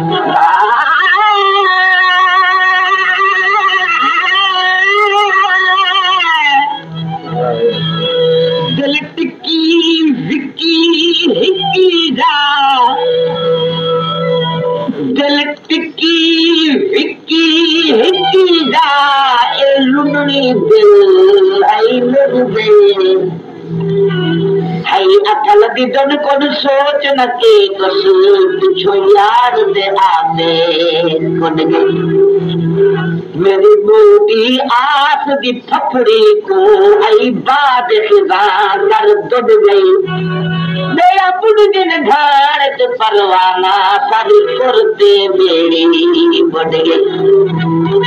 दिल टिक्की विक्की हिक्की जा दिल टिक्की विक्की हिक्की जा ए लुमड़ी दिल आई लुबे आई अकल दी दन कोन सोच न के कसूर छो यार दे आवे कोन मेरी बूटी आस दी फफड़ी को आई बाद खिजा कर दुद गई मेरा बुढ़ दिन घर ते परवाना सारी करते बेड़ी बढ़ गई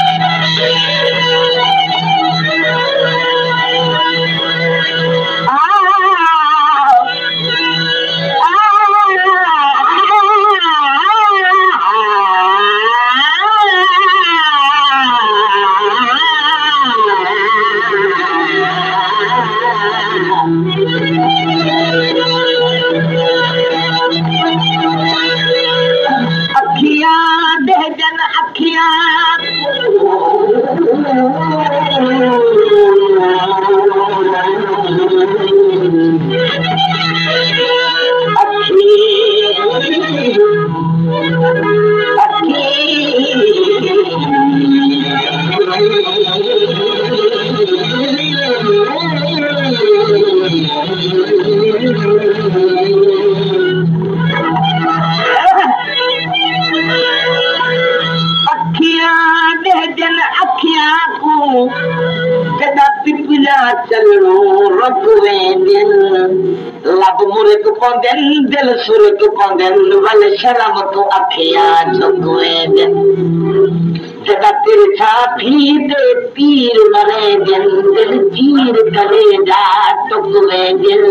चलो रखवे दिल लब मुर्क पौंदन दिल सुरक पौंदन वल शर्म तो अखियां झुकवे दिल जदा तिरछा भी दे पीर मरे दिल दिल चीर करे जा टुकवे दिल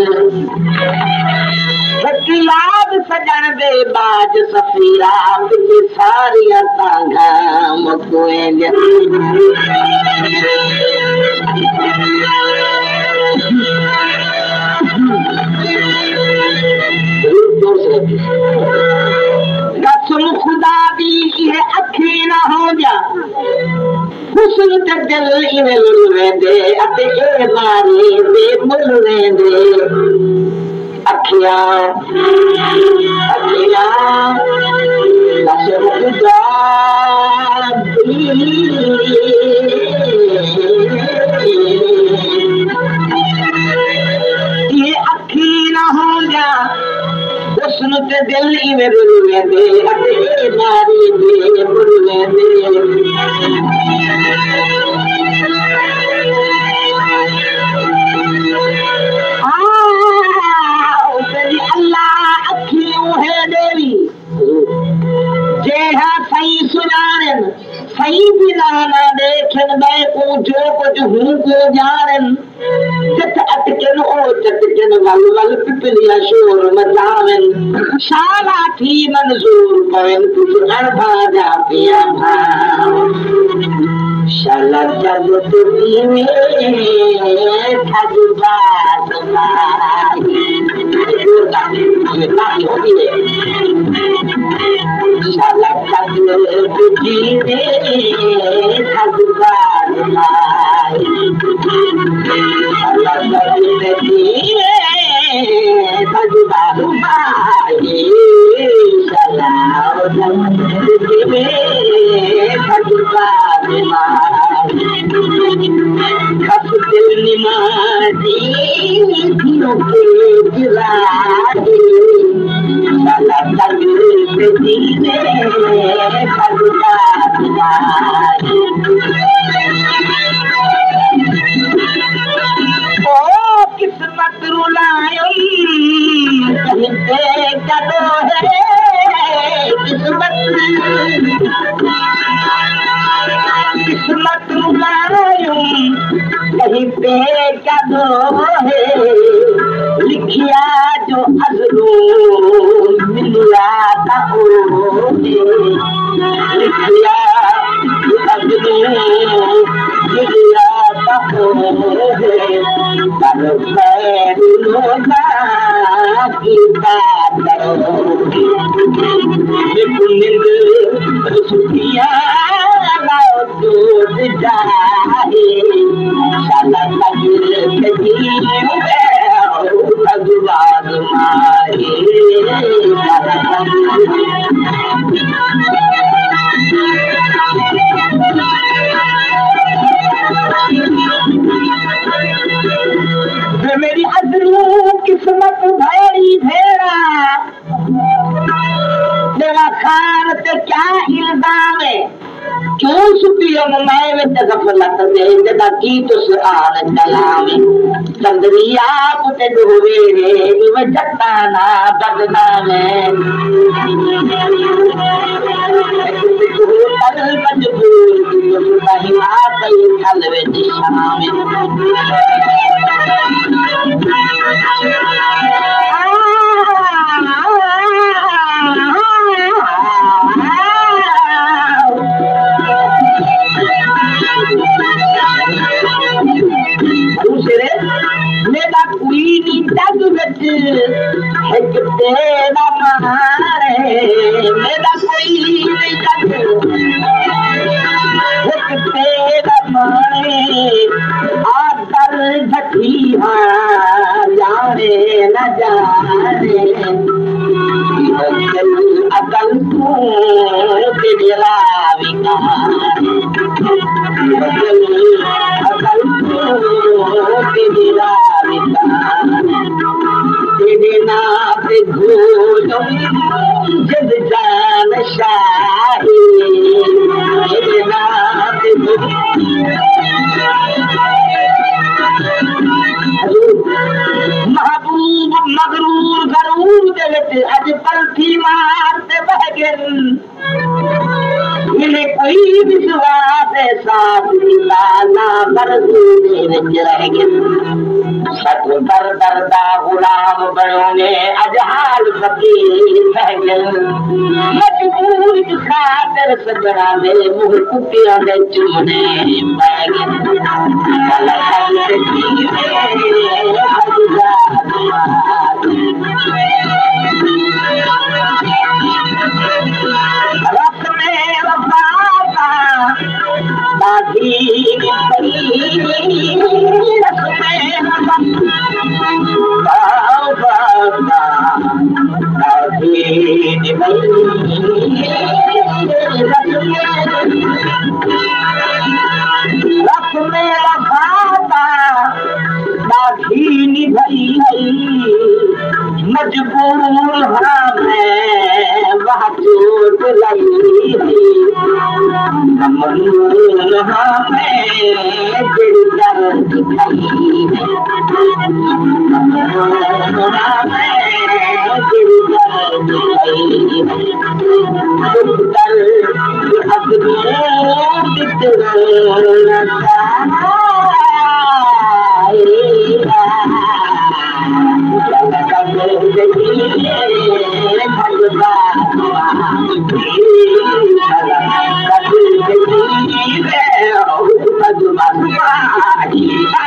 याद सजन दे बाज सफीरा पिछे सारिया तांगा मुकवे दिल कसम खुदा दी ये अखी ना हो जा हुस्न ते दिल इवे लुवेंदे अते ए मारे बे मुलवेंदे अखियां कसम खुदा दी ये अखी ना हो जा हुस्न ते दिल इवे लुवेंदे अते ए मारे बे मुलवेंदे सही बिना ना देखन मैं को जो कुछ हूँ को जानन जत अटकन ओ चटकन वल वल पिपलिया शोर मचावन शाला थी मंजूर पवन कुछ अरबा जा पिया शाला जब तुझी में खजुबा शाला जब तुझी में खजुबा किस्मत रुलायो किस्मत रुलायो कहीं पे कदो है लिखिया जो अजलो मिलिया लिखिया अजलो मिलिया गीता करोगे सुखिया दूध जाए साला भगवान मारे मेरी अदलू किस्मत भैरी भेड़ा मेरा खान पे क्या इल्जाम है क्यों सुतियों मैं गफलत दे जदा की तुस आन कलामे चंद्रिया पुते डूबे रे इव जताना बदनामे तल मजबूर नहीं आ गई खलवे दिशामे दूसरे मेरा कुड़ी जग बच एक तेरा मारे मेरा कोई जग एक तेरा मारे आकर झटिया जाने न जाने अकल तू तेरा विकार अकल तू तेरा विकार तेरे नाम घोलम जग जान शाही तेरे नाम महबूब मगरूर गरूर देते अज पलथी मारते बहगन मिले कोई विश्वास साथ लाला बरसूने विच रह गए सत दर दरदा गुलाम बणोने अज हाल फकीर रह गए मजबूर खातर सजना दे मुंह कुटिया दे चुमने पै गए मजबूर हाँ मैं वहाँ चोट लगी मजबूर हाँ मैं दिल दर्द खाई मजबूर हाँ मैं दिल दर्द खाई भगवान